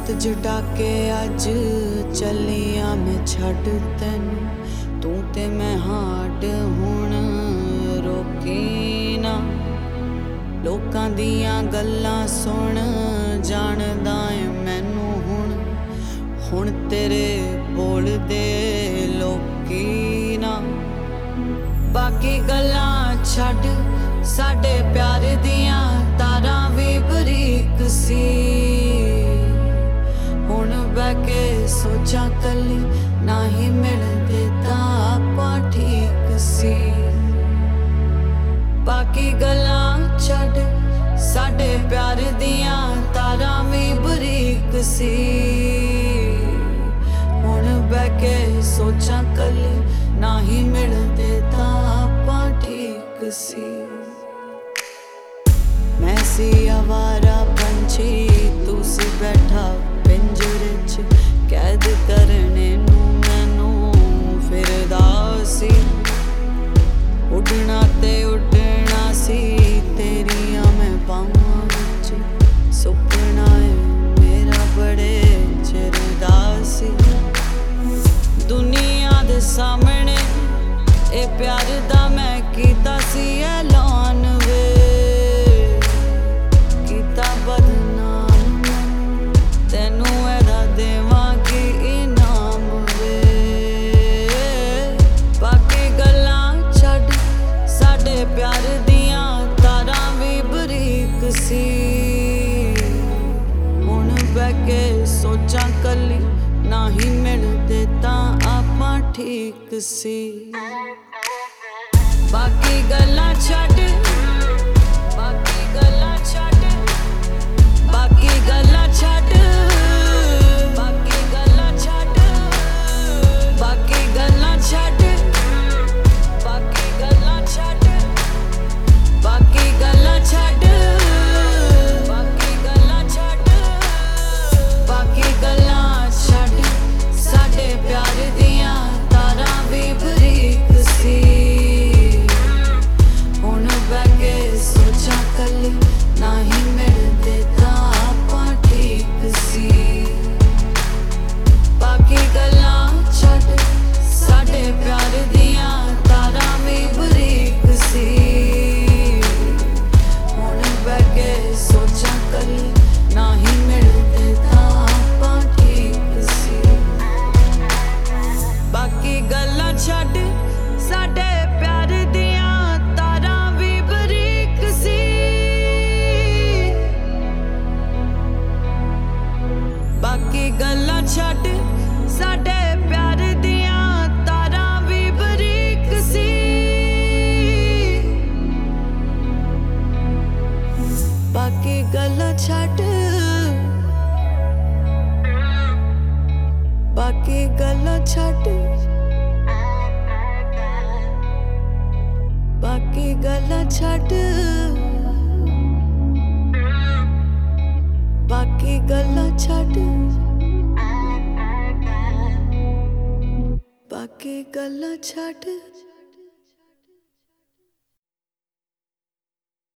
रात जटा के अज चलिया मैं छड़ तैनू तू ते मैं हाड हुण रोकी ना लोकां दियां गल्लां सुन जानदा ऐ मैनू हुण तेरे बोलदे लोकी ना बाकी गल्लां छड़ साडे प्यार दियां तारां भी बरीक सी हुण बह के सोचा कली ना ही मिलदे तां आपां ठीक सी बाकी गल्लां छड़ साडे प्यार दियां तारां भी बरीक सी हुण बह के सोचा कली ना ही मिलदे तां आपां ठीक सी मैं सी आवारा पंछी तू सी बैठा पिंजरे च कैद करने नू मैनू फिरदा सी उड़ना ते उड़ना सी तेरियां मैं बाहां विच सुपना है मेरा बड़े चिर दा सी दुनिया दे सामने ए प्यार दा मैं कीता सी ऐलान वे कीता बदनाम तैनू एदा देवांगी इनाम वे बाकी गल्लां छड़ साडे प्यार दियां तारां भी बरीक सी हुण बह के सोचा कली ना ही मिलदे तां आपां ठीक सी बाकी गल्लां छड़ बाकी गल्लां छड़ बाकी गल्लां छड़ बाकी गल्लां छड़ बाकी गल्लां छड़ बाकी गल्लां छड़ बाकी गल्लां छड़ बाकी गल्लां छड़ बाकी गल्लां छड़ साडे प्यार दियां तारां भी बरीक सी हुण बह के सोचा कली ना ही मिलदे तां आपां ठीक सी बाकी गल्लां छड़ साडे प्यार दियां तारां भी बरीक सी हुण बह के सोचा कली ना ही मिलदे तां आपां ठीक सी बाकी गल्लां छड़ साडे प्यार दियां तारां भी बरीक सी बाकी गल्लां छड़ साडे प्यार दियां तारां भी बरीक सी बाकी गल्लां छड़ बाकी गल्लां छड़ बाकी गल्लां छड़ बाकी गल्लां छड़ बाकी गल्लां छड़।